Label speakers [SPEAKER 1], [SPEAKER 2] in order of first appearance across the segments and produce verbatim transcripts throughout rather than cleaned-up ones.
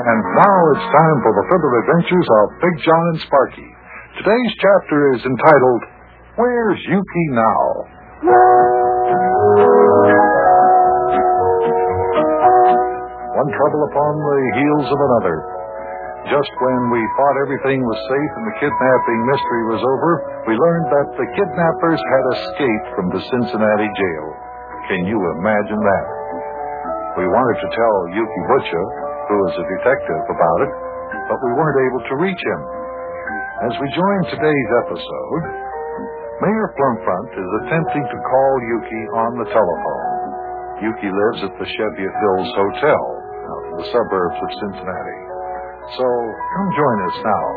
[SPEAKER 1] And now it's time for the further adventures of Big John and Sparky. Today's chapter is entitled, Where's Yukie Now? One trouble upon the heels of another. Just when we thought everything was safe and the kidnapping mystery was over, we learned that the kidnappers had escaped from the Cincinnati jail. Can you imagine that? We wanted to tell Yukie Butcher, who is a detective, about it, but we weren't able to reach him. As we join today's episode, Mayor Plumfront is attempting to call Yukie on the telephone. Yukie lives at the Cheviot Hills Hotel, out in the suburbs of Cincinnati. So, come join us now.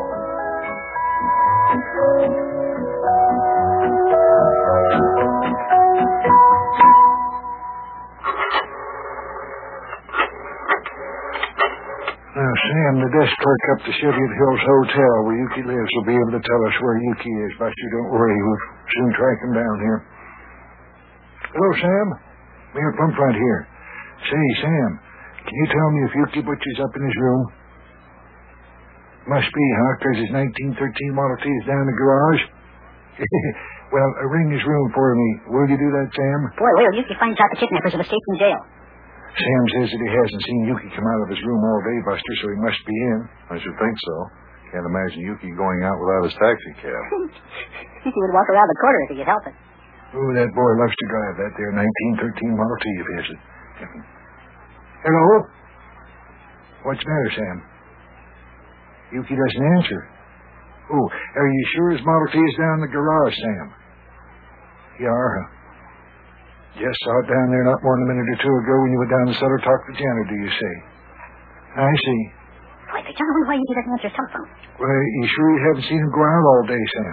[SPEAKER 2] Now, Sam, the desk clerk up the Cheviot Hills Hotel where Yukie lives will be able to tell us where Yukie is. Buster, don't worry. We'll soon track him down here. Hello, Sam. Mayor Plumfront here. Say, Sam, can you tell me if Yukie Butcher's up in his room? Must be, huh? Because his nineteen thirteen Model T is down in the garage? Well, uh, ring his room for me. Will you do that, Sam?
[SPEAKER 3] Boy, will Yukie finds out the kidnappers have escaped from jail.
[SPEAKER 2] Sam says that he hasn't seen Yukie come out of his room all day, Buster, so he must be in.
[SPEAKER 1] I should think so. Can't imagine Yukie going out without his taxi cab.
[SPEAKER 3] He would walk around the corner if he could help it.
[SPEAKER 2] Oh, that boy loves to drive that there nineteen thirteen Model T of his. Hello? What's the matter, Sam? Yukie doesn't answer. Oh, are you sure his Model T is down in the garage, Sam? You are, huh? Yes, saw it down there not more than a minute or two ago when you went down the cellar to talk to Janet, do you say? I see.
[SPEAKER 3] Boy, Big John, I wonder why Yukie doesn't answer his telephone.
[SPEAKER 2] Well, you sure you haven't seen him go out all day, Sam?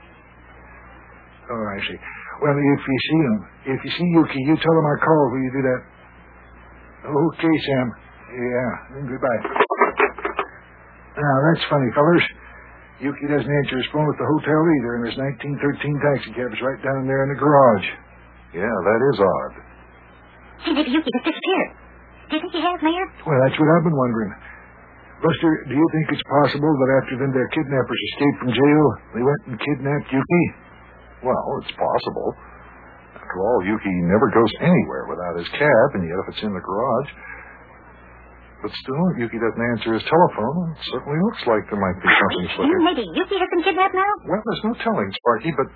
[SPEAKER 2] Oh, I see. Well, if you see him, if you see Yukie, you tell him I called. Will you do that? Okay, Sam. Yeah, goodbye. Now, that's funny, fellers. Yukie doesn't answer his phone at the hotel either, and his nineteen thirteen taxi cab is right down there in the garage.
[SPEAKER 1] Yeah, that is odd.
[SPEAKER 3] Hey, maybe Yukie has disappeared. Do you think he has, Mayor?
[SPEAKER 2] Well, that's what I've been wondering. Buster, do you think it's possible that after them their kidnappers escaped from jail, they went and kidnapped Yukie?
[SPEAKER 1] Well, it's possible. After all, Yukie never goes anywhere without his cab, and yet if it's in the garage... But still, Yukie doesn't answer his telephone. It certainly looks like there might be something slipping.
[SPEAKER 3] Maybe Yukie has been kidnapped now?
[SPEAKER 1] Well, there's no telling, Sparky, but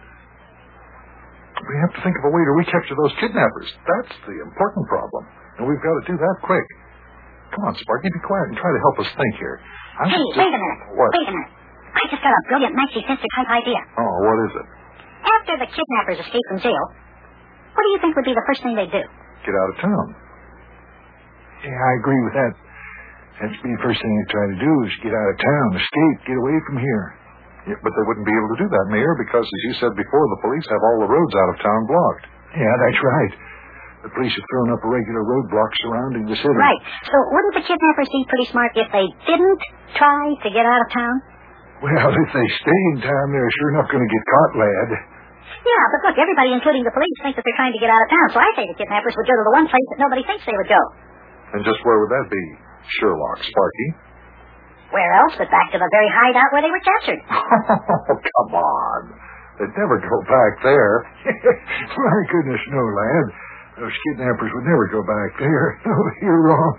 [SPEAKER 1] we have to think of a way to recapture those kidnappers. That's the important problem, and we've got to do that quick. Come on, Sparky, be quiet and try to help us think here. I'm
[SPEAKER 3] hey,
[SPEAKER 1] just...
[SPEAKER 3] wait a minute.
[SPEAKER 1] What?
[SPEAKER 3] Wait a minute. I just got a brilliant maxi sensor type idea.
[SPEAKER 1] Oh, what is it?
[SPEAKER 3] After the kidnappers escape from jail, what do you think would be the first thing they'd do?
[SPEAKER 1] Get out of town.
[SPEAKER 2] Yeah, I agree with that. That's be the first thing they try to do is get out of town, escape, get away from here.
[SPEAKER 1] Yeah, but they wouldn't be able to do that, Mayor, because, as you said before, the police have all the roads out of town blocked.
[SPEAKER 2] Yeah, that's right. The police have thrown up a regular roadblock surrounding the city.
[SPEAKER 3] Right. So wouldn't the kidnappers be pretty smart if they didn't try to get out of town?
[SPEAKER 2] Well, if they stay in town, they're sure not going to get caught, lad.
[SPEAKER 3] Yeah, but look, everybody, including the police, thinks that they're trying to get out of town. So I say the kidnappers would go to the one place that nobody thinks they would go.
[SPEAKER 1] And just where would that be, Sherlock, Sparky?
[SPEAKER 3] Where else but back to the very hideout where they were captured?
[SPEAKER 1] Oh, come on. They'd never go back there.
[SPEAKER 2] My goodness, no, lad. Those kidnappers would never go back there. No, you're wrong.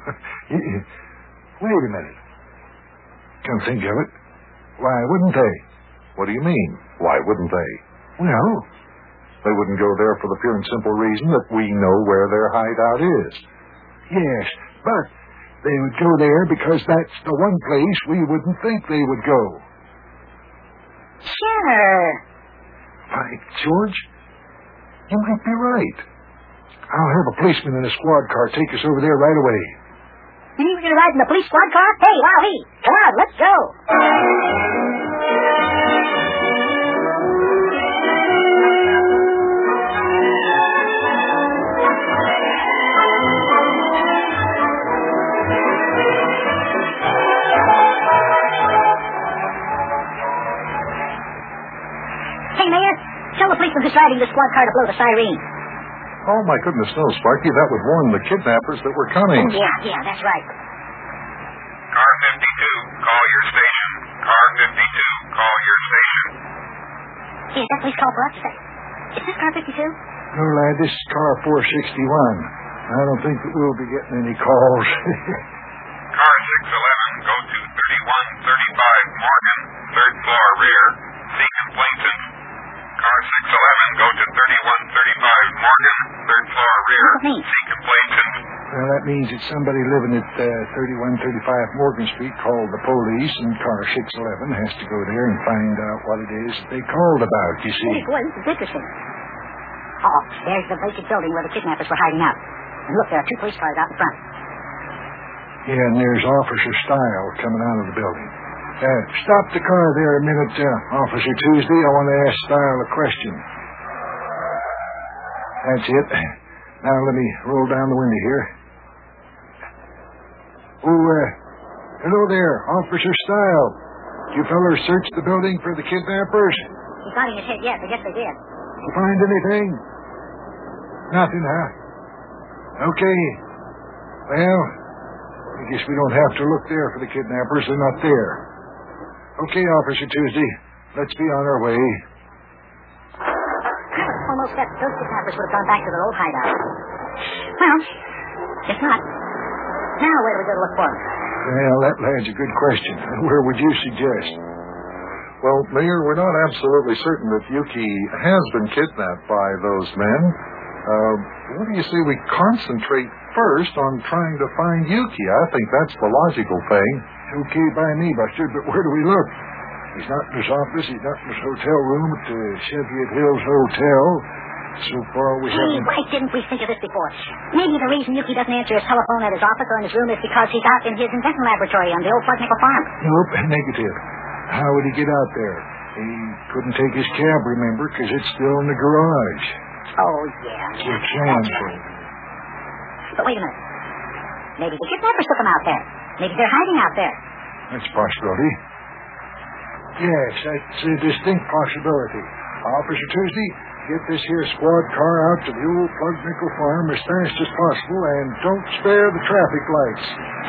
[SPEAKER 2] Wait a minute. Come think of it. Why wouldn't they?
[SPEAKER 1] What do you mean, why wouldn't they?
[SPEAKER 2] Well,
[SPEAKER 1] they wouldn't go there for the pure and simple reason that we know where their hideout is.
[SPEAKER 2] Yes, but they would go there because that's the one place we wouldn't think they would go.
[SPEAKER 3] Sure.
[SPEAKER 2] By George, you might be right. I'll have a policeman in a squad car take us over there right away.
[SPEAKER 3] You mean we're going to ride in the police squad car? Hey, Wowee, come on, let's go. Hey, Mayor, tell the policeman who's riding the squad car to blow the siren.
[SPEAKER 1] Oh, my goodness, no, Sparky. That would warn the kidnappers that we're coming.
[SPEAKER 3] Oh, yeah, yeah, that's right.
[SPEAKER 4] Car
[SPEAKER 3] Is that police call for us? Is this car fifty-two?
[SPEAKER 2] No, lad, this is car four sixty-one. I don't think that we'll be getting any calls.
[SPEAKER 4] Car six eleven, go to thirty-one thirty-five Morgan, third floor rear. See complainant. Car six eleven, go to thirty-one thirty-five Morgan, third floor rear. See complainant.
[SPEAKER 2] Well, that means that somebody living at uh, thirty-one thirty-five Morgan Street called the police, and car six eleven has to go there and find out what it is that they called about, you see.
[SPEAKER 3] Hey, boy, this is interesting. Oh, there's the vacant building where the kidnappers were hiding out. And look, there are two police cars out in front.
[SPEAKER 2] Yeah, and there's Officer Style coming out of the building. Uh, stop the car there a minute, uh, Officer Tuesday. I want to ask Style a question. That's it. Now let me roll down the window here. Oh, uh, hello there, Officer Style. You fellers search the building for the kidnappers?
[SPEAKER 3] He's nodding his head, yes. I guess they did.
[SPEAKER 2] You find anything? Nothing, huh? Okay. Well, I guess we don't have to look there for the kidnappers. They're not there. Okay, Officer Tuesday. Let's be on our way.
[SPEAKER 3] I was almost bet those kidnappers would have gone back to their old hideout. Well, if not, now where do we go to look for them?
[SPEAKER 2] Well, that lad's a good question. Where would you suggest?
[SPEAKER 1] Well, Mayor, we're not absolutely certain that Yuki has been kidnapped by those men. Uh, what do you say we concentrate first on trying to find Yuki? I think that's the logical thing.
[SPEAKER 2] Okay by me, Buster, but where do we look? He's not in his office. He's not in his hotel room at the Cheviot Hills Hotel. So far, we
[SPEAKER 3] Gee,
[SPEAKER 2] haven't...
[SPEAKER 3] why didn't we think of this before? Maybe the reason Yuki doesn't answer his telephone at his office or in his room is because he's out in his invention laboratory on the old Plug Nickel farm.
[SPEAKER 2] Nope, negative. How would he get out there? He couldn't take his cab, remember, because it's still in the garage.
[SPEAKER 3] Oh, yeah.
[SPEAKER 2] It's Sam's fault.
[SPEAKER 3] But wait a minute. Maybe the kidnappers took him out there. Maybe they're hiding out there.
[SPEAKER 2] That's a possibility. Yes, that's a distinct possibility. Officer Tuesday, get this here squad car out to the old Plug Nickel farm as fast as possible, and don't spare the traffic lights.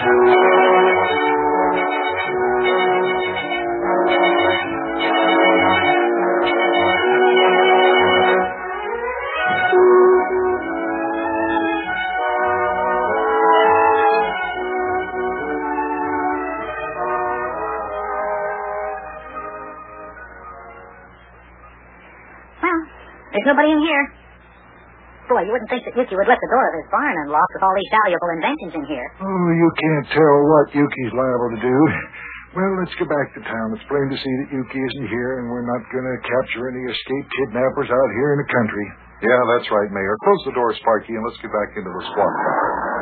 [SPEAKER 3] There's nobody in here. Boy, you wouldn't think that Yuki would let the door of his barn unlocked with all these valuable inventions in here.
[SPEAKER 2] Oh, you can't tell what Yuki's liable to do. Well, let's go back to town. It's plain to see that Yuki isn't here, and we're not going to capture any escaped kidnappers out here in the country.
[SPEAKER 1] Yeah, that's right, Mayor. Close the door, Sparky, and let's get back into the squad car.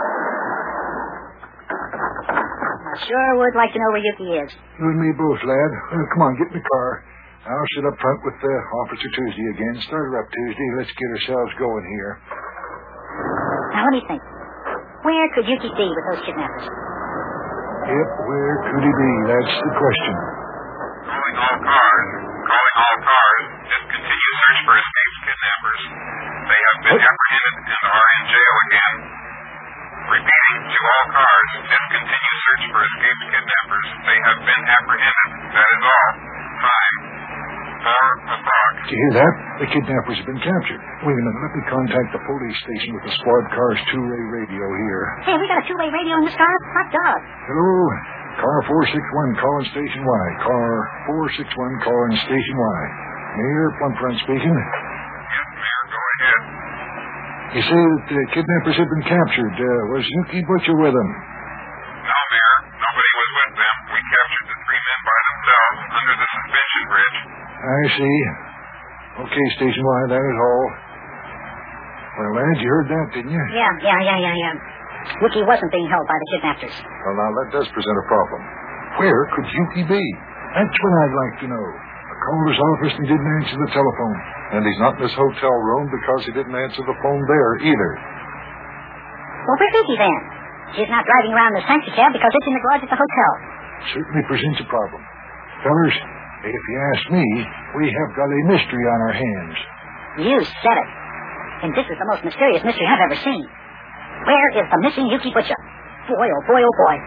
[SPEAKER 3] I sure would like to know where Yuki is.
[SPEAKER 2] You and me both, lad. Well, come on, get in the car. I'll sit up front with uh, Officer Tuesday again. Start her up, Tuesday. Let's get ourselves going here.
[SPEAKER 3] Now, let me think. Where could Yuki be with those kidnappers?
[SPEAKER 2] Yep, where could he be? That's the question.
[SPEAKER 4] Calling all cars. Calling all cars. Discontinue search for escaped kidnappers. They have been what? apprehended and are in jail again. Repeating, to all cars. Discontinue search for escaped kidnappers. They have been apprehended. That is all. Time. Four o'clock.
[SPEAKER 2] Did you hear that? The kidnappers have been captured. Wait a minute. Let me contact the police station with the squad car's two-way radio here.
[SPEAKER 3] Hey, we got a two-way radio in this car? Hot dog.
[SPEAKER 2] Hello? Car four six one calling Station Y. Car four six one calling Station Y. Mayor Plumfront speaking.
[SPEAKER 4] Yes, Mayor. Go ahead.
[SPEAKER 2] You say that the kidnappers have been captured. Uh, was Yuki Butcher with them?
[SPEAKER 4] No, Mayor. Nobody was with them. We captured the three men by themselves under the suspension bridge.
[SPEAKER 2] I see. Okay, Station Y, that is all. Well, lad, you heard that, didn't you?
[SPEAKER 3] Yeah, yeah, yeah, yeah, yeah. Yuki wasn't being held by the kidnappers.
[SPEAKER 1] Well, now, that does present a problem. Where could Yuki be?
[SPEAKER 2] That's what I'd like to know. I called his office and didn't answer the telephone.
[SPEAKER 1] And he's not in his hotel room because he didn't answer the phone there either.
[SPEAKER 3] Well, where's Yuki then? He's not driving around in the taxi cab because it's in the garage at the hotel.
[SPEAKER 2] Certainly presents a problem. Fellers, if you ask me, we have got a mystery on our hands.
[SPEAKER 3] You said it. And this is the most mysterious mystery I've ever seen. Where is the missing Yuki Butcher? Boy, oh boy, oh boy.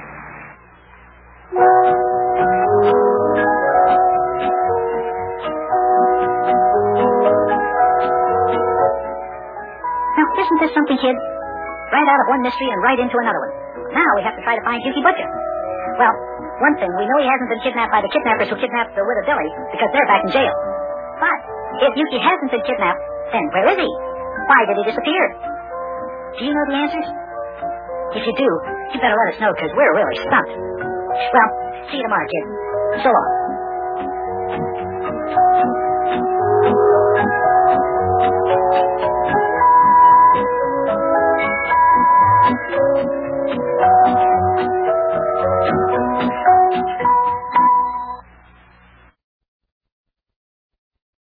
[SPEAKER 3] this something, kid? Right out of one mystery and right into another one. Now we have to try to find Yuki Butcher. Well, one thing, we know he hasn't been kidnapped by the kidnappers who kidnapped the Widow Billy because they're back in jail. But if Yuki hasn't been kidnapped, then where is he? Why did he disappear? Do you know the answers? If you do, you better let us know because we're really stumped. Well, see you tomorrow, kid. So long.